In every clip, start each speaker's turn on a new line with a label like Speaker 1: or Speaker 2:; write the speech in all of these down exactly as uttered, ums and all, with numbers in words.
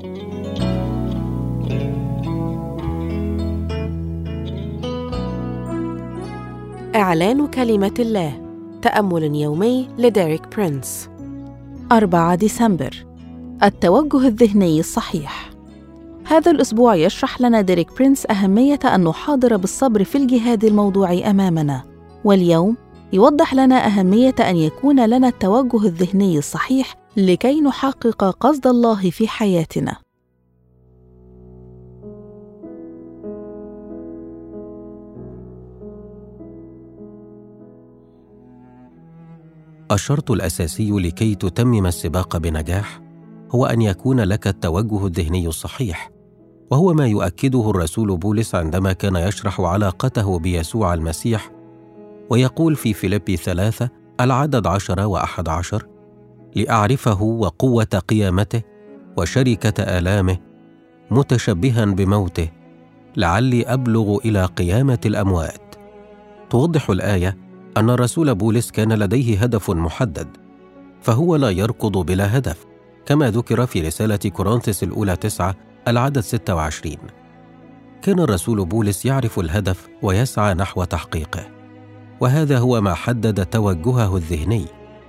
Speaker 1: إعلان كلمة الله، تأمل يومي لديريك برينس.
Speaker 2: أربعة ديسمبر، التوجه الذهني الصحيح. هذا الأسبوع يشرح لنا ديريك برينس أهمية أن نحاضر بالصبر في الجهاد الموضوعي أمامنا، واليوم يوضح لنا أهمية أن يكون لنا التوجه الذهني الصحيح لكي نحقق قصد الله في حياتنا.
Speaker 3: الشرط الأساسي لكي تتمم السباق بنجاح هو أن يكون لك التوجه الذهني الصحيح، وهو ما يؤكده الرسول بولس عندما كان يشرح علاقته بيسوع المسيح ويقول في فيليبي ثلاثة العدد عشرة وأحد عشر: لأعرفه وقوة قيامته وشركة آلامه متشبها بموته لعلي أبلغ إلى قيامة الأموات. توضح الآية أن الرسول بولس كان لديه هدف محدد، فهو لا يركض بلا هدف، كما ذكر في رسالة كورنثوس الأولى تسعة العدد ستة وعشرين. كان الرسول بولس يعرف الهدف ويسعى نحو تحقيقه، وهذا هو ما حدد توجهه الذهني.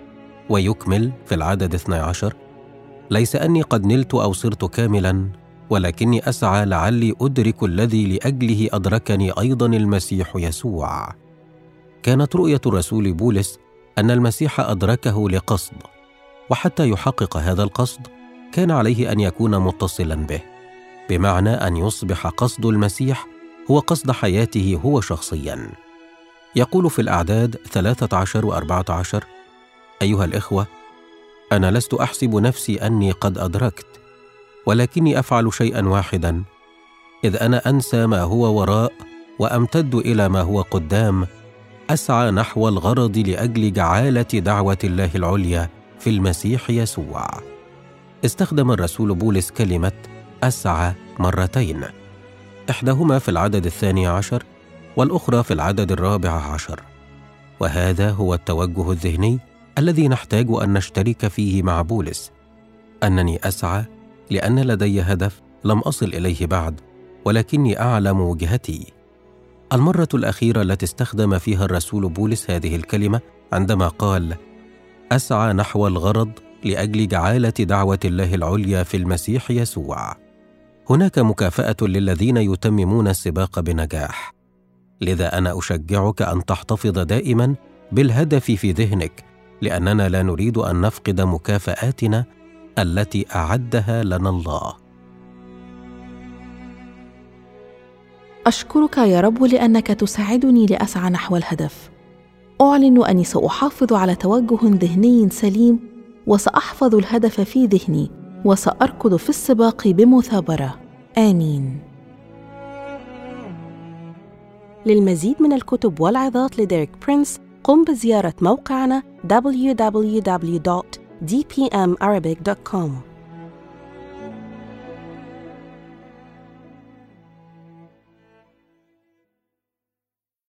Speaker 3: ويكمل في العدد اثني عشر: ليس أني قد نلت أو صرت كاملا، ولكني أسعى لعلي أدرك الذي لأجله أدركني أيضا المسيح يسوع. كانت رؤية الرسول بولس أن المسيح أدركه لقصد، وحتى يحقق هذا القصد كان عليه أن يكون متصلا به، بمعنى أن يصبح قصد المسيح هو قصد حياته هو شخصيا. يقول في الأعداد ثلاثة عشر وأربعة عشر: أيها الإخوة، أنا لست أحسب نفسي أني قد أدركت، ولكني أفعل شيئا واحدا، إذ أنا أنسى ما هو وراء وأمتد إلى ما هو قدام، أسعى نحو الغرض لأجل جعالة دعوة الله العليا في المسيح يسوع. استخدم الرسول بولس كلمة أسعى مرتين، إحداهما في العدد الثاني عشر والأخرى في العدد الرابع عشر، وهذا هو التوجه الذهني الذي نحتاج أن نشترك فيه مع بولس. أنني أسعى لأن لدي هدف لم أصل إليه بعد، ولكني أعلم وجهتي. المرة الأخيرة التي استخدم فيها الرسول بولس هذه الكلمة عندما قال أسعى نحو الغرض لأجل جعالة دعوة الله العليا في المسيح يسوع. هناك مكافأة للذين يتممون السباق بنجاح، لذا أنا أشجعك أن تحتفظ دائما بالهدف في ذهنك، لأننا لا نريد أن نفقد مكافآتنا التي أعدها لنا الله.
Speaker 2: أشكرك يا رب لأنك تساعدني لأسعى نحو الهدف. أعلن أني سأحافظ على توجه ذهني سليم، وسأحفظ الهدف في ذهني، وسأركض في السباق بمثابرة. آمين.
Speaker 1: للمزيد من الكتب والعظات لديريك برينس قم بزيارة موقعنا دبليو دبليو دبليو دوت دي بي إم أرابيك دوت كوم.